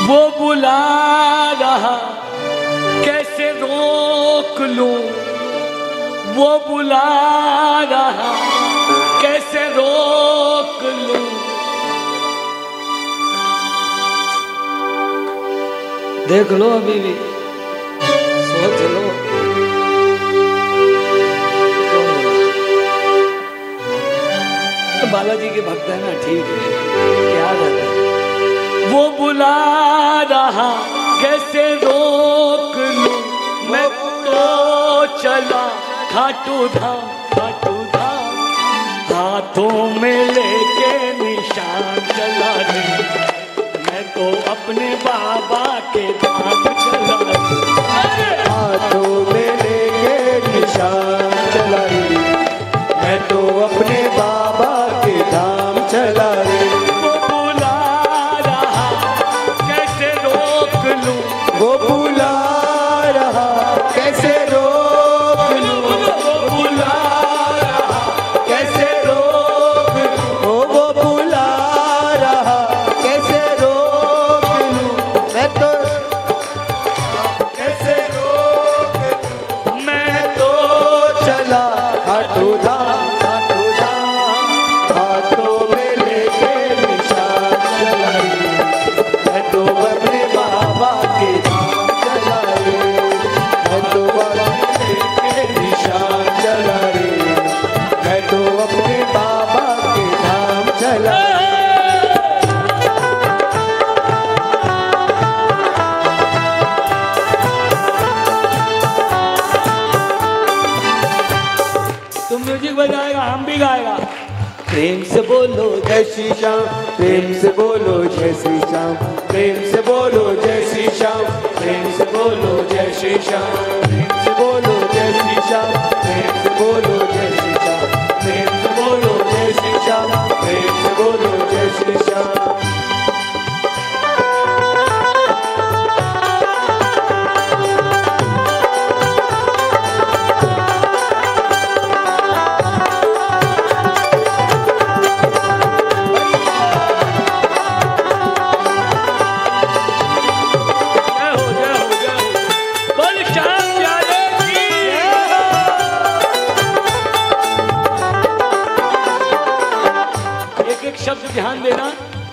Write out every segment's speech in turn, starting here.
वो बुला रहा कैसे रोक लूं, वो बुला रहा कैसे रोक लूं। देख लो अभी भी, सोच लो। तो बालाजी के भक्त है ना, ठीक है, क्या रहता है। वो बुला रहा कैसे रोक लूं, मैं तो चला खाटू धाम, खाटू धाम। हाथों में लेके निशान चला रे, मैं तो अपने बाबा के धाम चला रे। हाथों में लेके निशान चला रे, मैं तो अपने बाबा के धाम चला रे। वो बुला रहा कैसे रोक लूं, वो बुला रहा कैसे रोक लूं, वो बुला रहा कैसे रोक लूं, वो बुला रहा कैसे रोक लूं, मैं तो कैसे रोक लूं, मैं तो चला खाटू धाम, खाटू धाम। हाथों में लेके निशान चला रे, मैं तो अपने बाबा के धाम चला रे, मैं तो अपने लेके निशान चला रे, मैं तो अपने बाबा के धाम चला रे। तुम म्यूजिक बजाएगा, हम भी गाएगा। प्रेम से बोलो जय श्री श्याम, प्रेम से बोलो जय श्री श्याम, प्रेम से बोलो जय श्री श्याम, प्रेम से बोलो जय श्री श्याम, प्रेम से बोलो जय श्री श्याम, प्रेम से बोलो जय श्री श्याम, प्रेम से बोलो जय श्री श्याम, प्रेम से बोलो जय श्री श्याम। जय हो, जय हो, जय हो। बोल श्याम प्यारे की। एक एक शब्द ध्यान देना।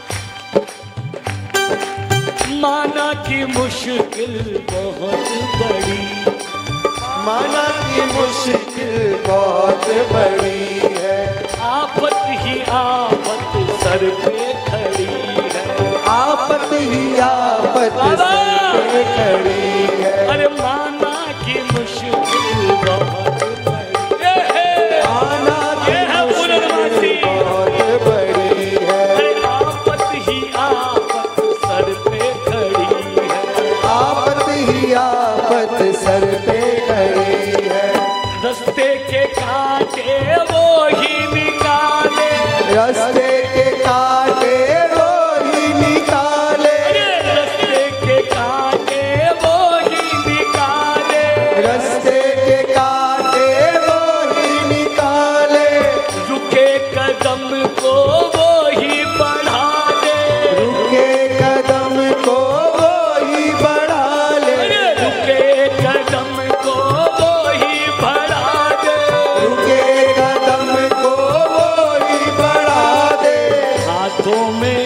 माना की मुश्किल बहुत बड़ी, माना की मुश्किल बहुत बड़ी है, आफत ही आफत सर पे खड़ी है, आफत ही आफत सर पे खड़ी है। अरे माना की मुश्किल बहुत बड़ी है, माना की ये है पुनर्वासी। मुश्किल बहुत बड़ी है, अरे आफत ही आफत सर पे खड़ी है, आफत ही आफत सर पे खड़ी है। रस्ते के कांटे वो ही निकाले, रास्ते के कांटे वो ही निकाले, रस्ते के कांटे वो ही निकाले, रास्ते के कांटे वो ही निकाले। रुके कदम को वो ही बढ़ा दे, रुके कदम को वो ही बढ़ा ले, रुके कदम को वो ही बढ़ा दे, रुके कदम को वो ही बढ़ा दे। हाथों में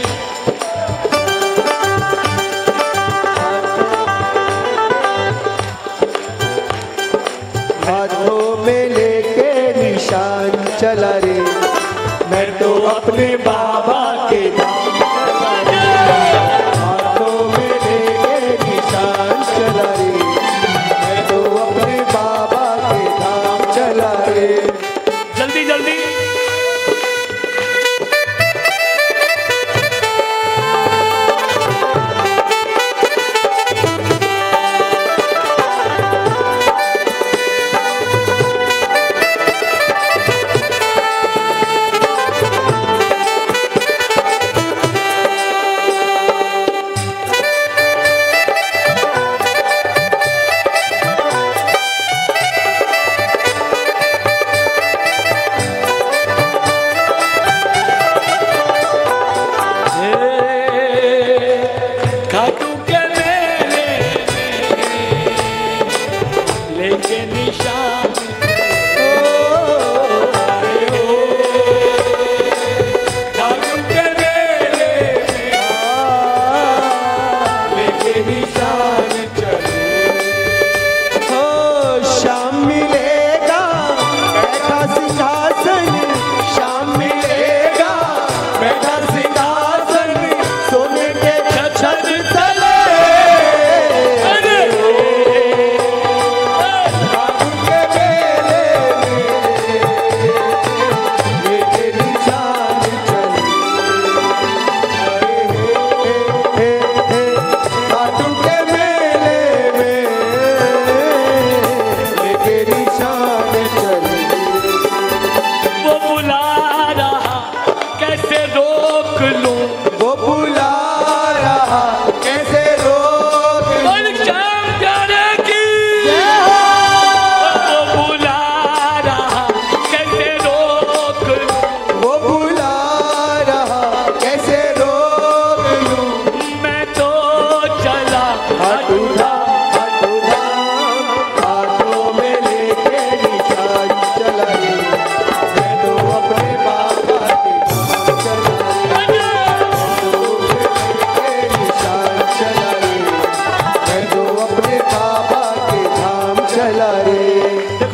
हाथों में लेके निशान चला रे, मैं तो अपने बाबा के धाम चला रे। हाथों में लेके निशान चला रे, मैं तो अपने बाबा के धाम चला रे। जल्दी जल्दी।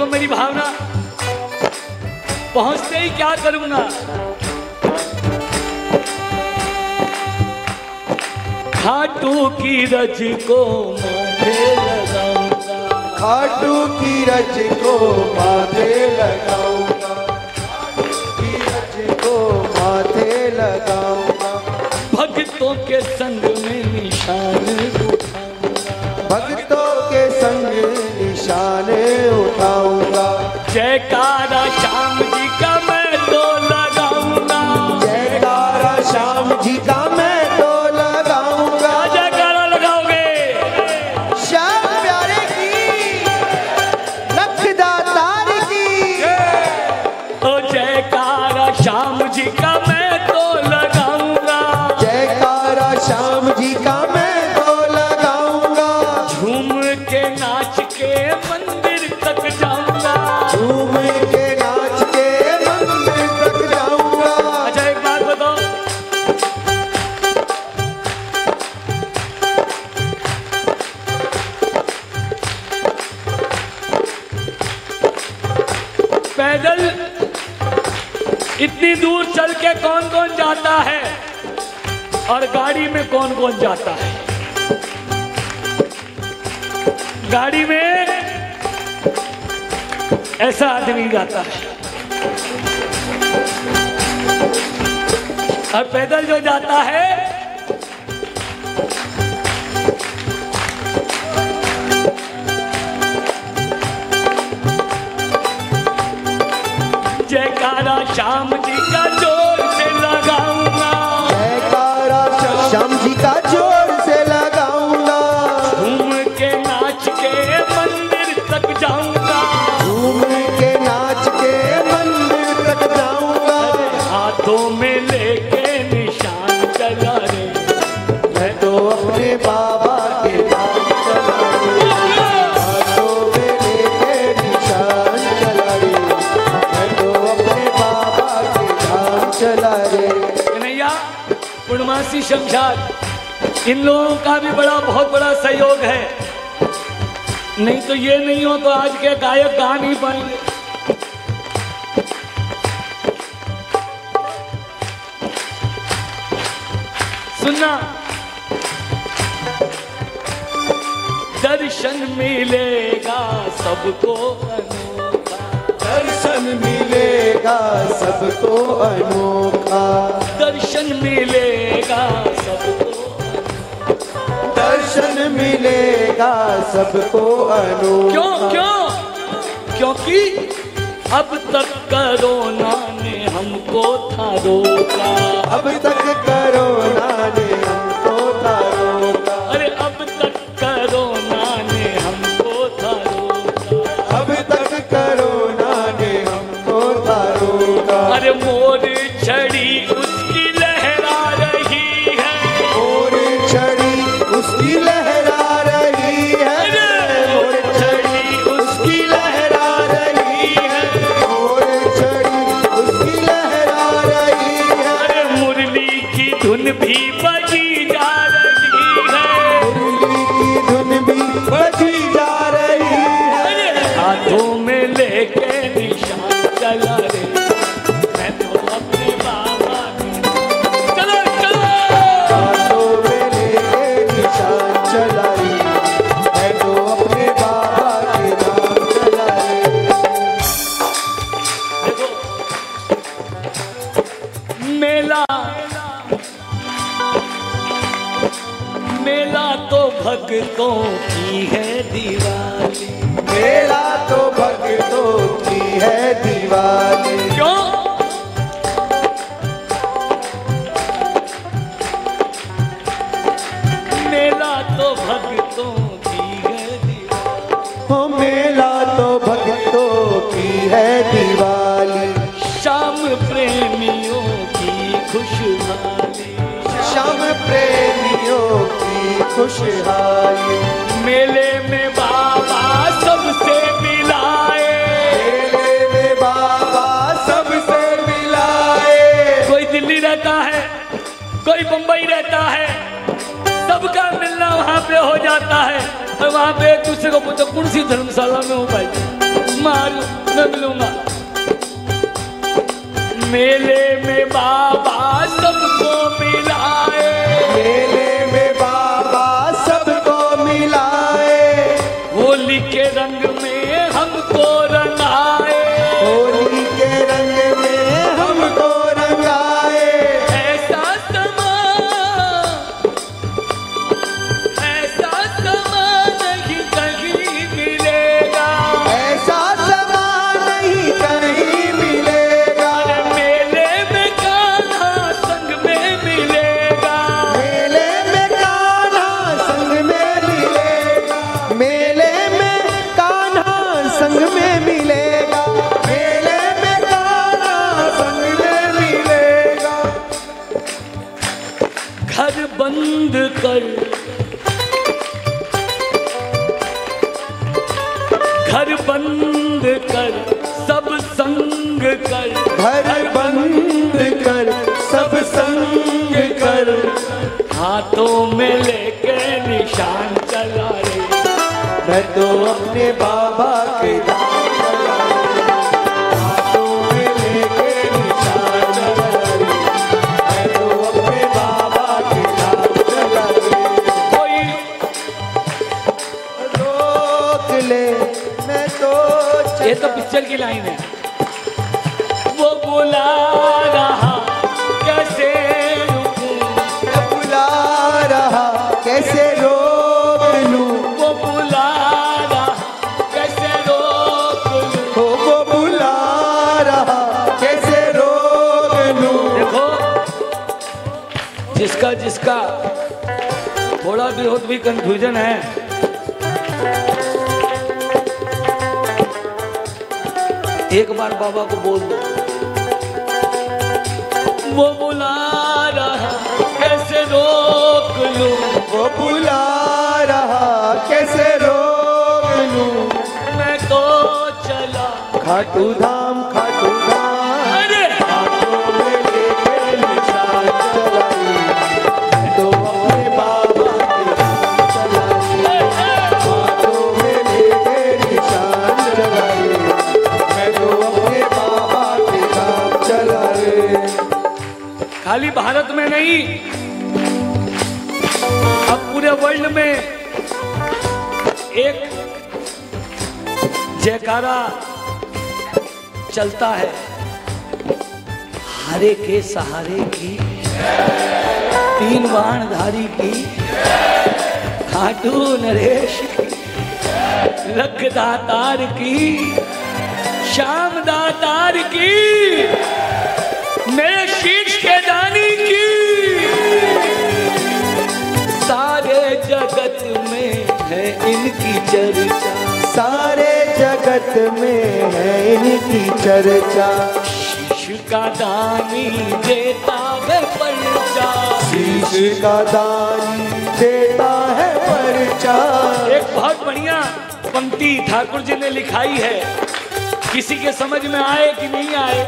देखो मेरी भावना, पहुंचते ही क्या करूंगा, खाटू की रज को माथे लगाऊंगा, खाटू की रज को माथे लगाऊंगा, की रज को माथे लगाऊंगा, भक्तों के संग में निशान उठाऊंगा, भक्तों के संग निशान उठाऊंगा, जयकारा श्याम जी का मैं तो लगाऊंगा, जयकारा श्याम जी का मैं तो लगाऊंगा, जयकारा लगाओगे श्याम प्यारे की, लखदातार की, ओ जयकारा श्याम जी का मैं तो लगाऊंगा, जयकारा श्याम जी का मैं तो लगाऊंगा, झूम के नाच के मंदिर तक जाऊंगा, झूम के नाच के मंदिर तक जाऊंगा। अच्छा एक बात बताओ, पैदल इतनी दूर चल के कौन कौन जाता है और गाड़ी में कौन कौन जाता है? गाड़ी में ऐसा आदमी जाता है और पैदल जो जाता है जयकारा श्याम जी का जोर से लगाऊंगा, जयकारा श्याम जी का जोर से लगाऊंगा, झूम के नाच के मंदिर तक जाऊंगा, झूम के नाच के मंदिर तक जाऊंगा, हाथों में लेके निशान चला रे, मैं तो अपने बाबा के नाम चला रे, हाथों में लेके निशान चला रे, मैं तो अपने बाबा के नाम चला रे। कन्हैया पूर्णमासी शमशाद, इन लोगों का भी बहुत बड़ा सहयोग है, नहीं तो ये नहीं हो तो आज के गायक गा नहीं पाएंगे। सुनना, दर्शन मिलेगा सबको अनोखा, दर्शन मिलेगा सबको अनोखा, दर्शन मिलेगा सबको, दर्शन मिलेगा सबको अनोखा। क्यों क्यों? क्योंकि अब तक कोरोना ने हमको था रोका, अब तक कोरोना ने हमको था रोका, अरे अब तक कोरोना ने हमको था रोका, अब तक कोरोना ने हमको था रोका, अरे मोर छड़ी उसकी लहरा रही है, और छड़ी उसकी लहरा रही है, मोर छड़ी उसकी लहरा रही है, और छड़ी उसकी लहरा रही है, अरे मुरली की धुन भी बजी जा रही है, मुरली की धुन भी बजी जा रही है, अरे हाथों में लेके निशान चला रे, मैं तो अपने बाबा के, चलो चलो हाथों में लेके निशान चला रे, मैं तो अपने बाबा के नाम चला रे। देखो मेला, मेला तो भक्तों की है दिवाली, मेला तो भक्तों की है दिवाली, क्यों? मेला तो भक्तों की है दिवाली, हो मेला तो भक्तों की है दिवाली, श्याम प्रेमियों की खुशहाली, श्याम प्रेमियों की खुशहाली, मेले में बाबा सबसे मिलाए, मेले में बाबा सबसे मिलाए, कोई दिल्ली रहता है, कोई बंबई रहता है, सबका मिलना वहां पे हो जाता है, और वहां पे एक दूसरे को पूछो कौन सी धर्मशाला में हो भाई, मारू मैं मिलूंगा। मेले में बाबा सबको मिलाए, मेले में बाबा सबको मिलाए, होली के रंग में हमको रंगाए, होली के रंग में हमको रंगाए। ऐसा समा नहीं कहीं मिलेगा, ऐसा समा नहीं कहीं मिलेगा। मेले में कान्हा संग में मिलेगा, मेले में कान्हा संग में मिलेगा, मेले में कान्हा संग में मिलेगा, मेले में कान्हा संग में मिलेगा। घर बंद कर, घर बंद कर, सब संग कर, घर बंद कर, सब संग कर। हाथों में लेके निशान चला रे, मैं तो अपने बाबा के धाम चला रे, हाथों में लेके निशान चला रे। मैं तो अपने बाबा के धाम चला रे। कोई रोक ले मैं तो ये तो पिक्चर की लाइन है। वो बुला रहा कैसे रुकूं, बुला रहा कैसे रोक लूं, वो बुला रहा कैसे रोक लूं। हो वो बुला रहा कैसे रोक लूं। देखो जिसका जिसका थोड़ा भी हो भी कंफ्यूजन है, एक बार बाबा को बोल दो। वो बुला रहा कैसे रोक लूं, वो बुला रहा कैसे रोक लूं। मैं तो चला खाटू धाम खाटू धाम, अरे हाथों में लेके निशान चला रे। मैं तो अपने बाबा के धाम चला रे, हाथों में लेके निशान चला रे। मैं तो अपने बाबा के धाम चला रे। खाली भारत में नहीं, अब पूरे वर्ल्ड में एक जयकारा चलता है, हारे के सहारे की, तीन बाणधारी की, खाटू नरेश की, लख दातार की, श्याम दातार की, मेरे शीश के दानी की। सारे जगत में है इनकी चर्चा, सारे जगत में है इनकी चर्चा। शीश का दानी देता है परिचा, शीश का दानी देता है परिचा। एक बहुत बढ़िया पंक्ति ठाकुर जी ने लिखाई है, किसी के समझ में आए कि नहीं आए।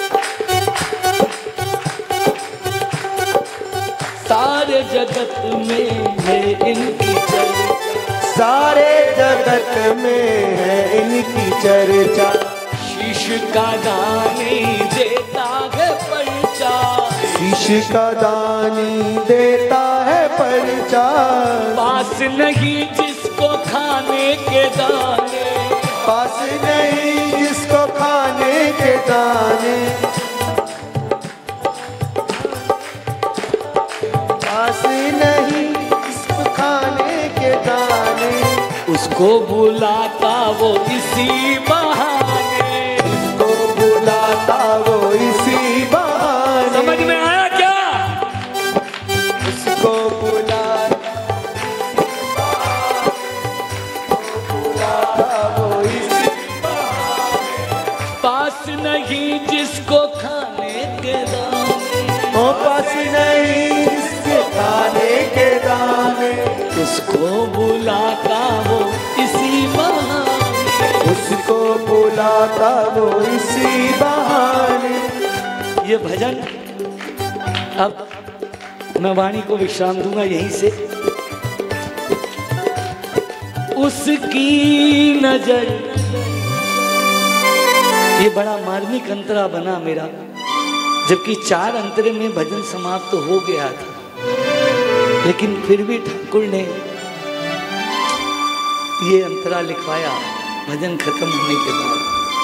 सारे जगत में है इनकी चर्चा, सारे जगत में है इनकी चर्चा। शीश का दानी देता है परिचा, शीश का दानी देता है परिचा। पास नहीं जिसको खाने के दाने, पास नहीं जिसको खाने के दाने, पास नहीं जिसको खाने के दाने। उसको बुलाता वो इसी बहाने, उसको बुलाता वो इसी बहाने। समझ में आया क्या? उसको बुलाता वो इसी पास नहीं जिसको खाने के दाने, ओ पास नहीं जिसके खाने के दाने। उसको बुलाता वो इसी बहाने, उसको बुलाता वो इसी बहाने। ये भजन अब मैं वाणी को विश्राम दूंगा यहीं से। उसकी नजर ये बड़ा मार्मिक अंतरा बना मेरा, जबकि 4 अंतरे में भजन समाप्त तो हो गया था, लेकिन फिर भी ठाकुर ने ये अंतरा लिखवाया भजन खत्म होने के बाद।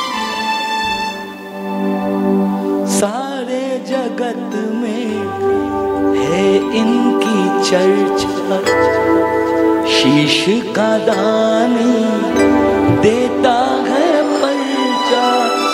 सारे जगत में है इनकी चर्चा, शीश का दानी देता है परिचा,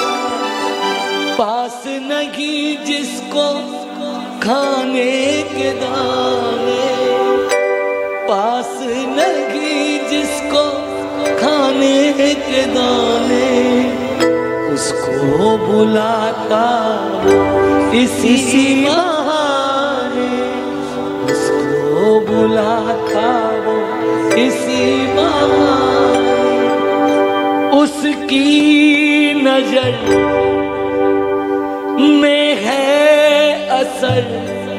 पास नहीं जिसको खाने के दाने, पास नहीं जिसको खाने के दाने, उसको बुलाता इसी बहाने, उसको बुलाता वो इसी बहाने, उसकी नजर में है असर,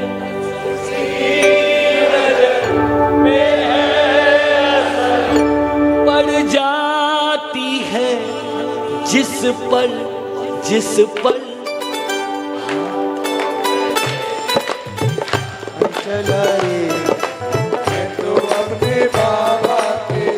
जाती है जिस पर चला रे, मैं तो अपने बाबा के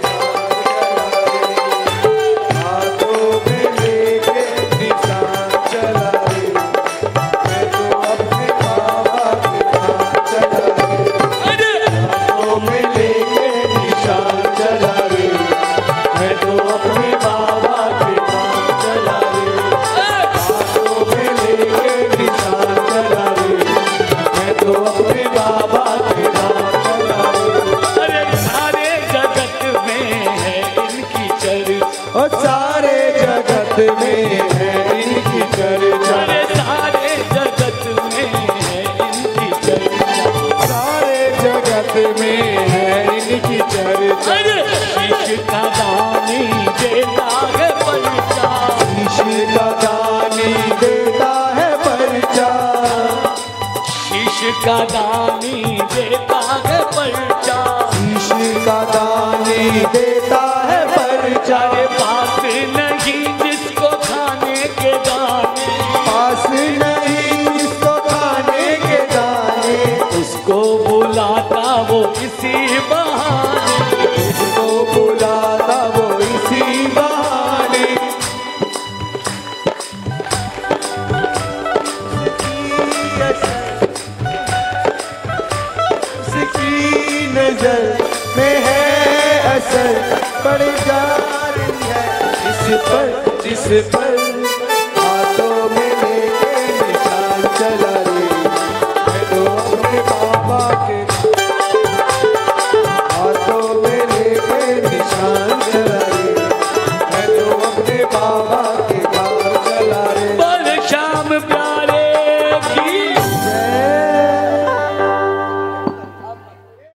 हाथों में लेके निशान चला रे, मैं तो अपने बाबा के चला रे, हाथों में लेके निशान चला रे, मैं तो अपने बाबा के नाम चला रे, हाथों में लेके निशान चला रे, मैं तो अपने बाबा के नाम चला रे। अरे सारे जगत में है इनकी चर्चा, और सारे जगत में है इनकी चर्चा, अरे सारे जगत में है इनकी चर्चा, सारे जगत में है इनकी चर्चा, अरे शीश का दानी देता है परिचा, शीश का दानी देता है परिचा, शीश का दानी देता है परिचा, शीश का दानी देता है परिचा, अरे पास नहीं जिसको खाने के दाने, पास नहीं जिसको खाने के दाने, उसको बुलाता वो इसी बहाने, उसको बुलाता वो इसी बहाने, उसकी नजर में है असर, पड़ जा रही है जिस पर